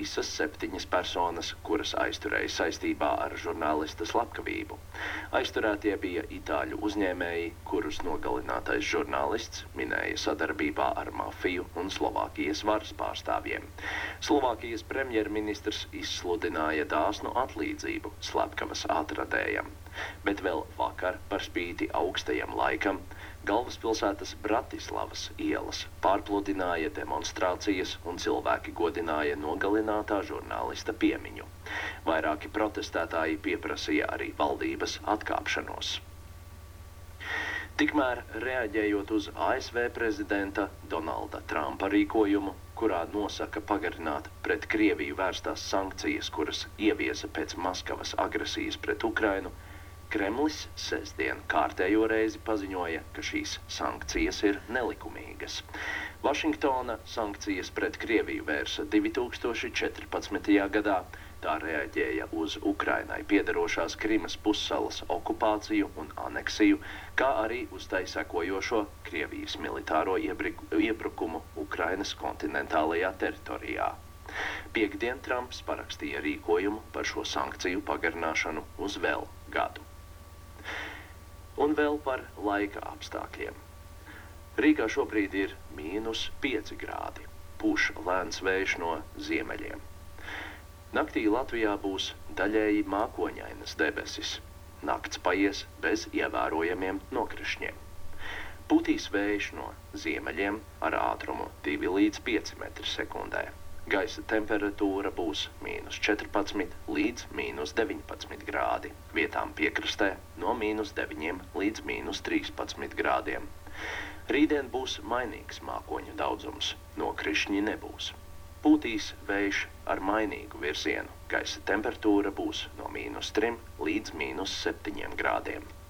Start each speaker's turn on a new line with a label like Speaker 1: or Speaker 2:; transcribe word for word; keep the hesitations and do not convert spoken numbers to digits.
Speaker 1: visas septiņas personas, kuras aizturēja saistībā ar žurnālista slepkavību. Aizturētie bija itāļu uzņēmēji, kurus nogalinātais žurnālists minēja sadarbībā ar mafiju un Slovākijas varas pārstāvjiem. Slovākijas premjerministrs izsludināja dāsnu atlīdzību slepkavas atradējam. Bet vēl vakar, par spīti augstajam laikam, galvaspilsētas Bratislavas ielas pārpludināja demonstrācijas un cilvēki godināja nogalinātā žurnālista piemiņu. Vairāki protestētāji pieprasīja arī valdības atkāpšanos. Tikmēr, reaģējot uz A S V prezidenta Donalda Trumpa rīkojumu, kurā nosaka pagarināt pret Krieviju vērstās sankcijas, kuras ieviesa pēc Maskavas agresijas pret Ukrainu, Kremlis sestdien kārtējo reizi paziņoja, ka šīs sankcijas ir nelikumīgas. Vašingtona sankcijas pret Krieviju vērsa divi tūkstoši četrpadsmitajā gadā. Tā reaģēja uz Ukrainai piederošās Krimas pussalas okupāciju un aneksiju, kā arī uz tai sekojošo Krievijas militāro iebrukumu Ukrainas kontinentālajā teritorijā. Piektdien Trumps parakstīja rīkojumu par šo sankciju pagarināšanu uz vēl gadu. Un vēl par laika apstākļiem. Rīgā šobrīd ir mīnus pieci grādi, pūš lēns vējš no ziemeļiem. Naktī Latvijā būs daļēji mākoņainas debesis. Nakts paies bez ievērojamiem nokrišņiem. Putīs vējš no ziemeļiem ar ātrumu divi līdz pieci metri sekundē. Gaisa temperatūra būs mīnus četrpadsmit līdz mīnus deviņpadsmit grādi, vietām piekrastē no mīnus deviņiem līdz mīnus trīspadsmit grādiem. Rītdien būs mainīgs mākoņu daudzums, nokrišņi nebūs. Pūtīs vējš ar mainīgu virzienu, gaisa temperatūra būs no mīnus trim līdz mīnus septiņiem grādiem.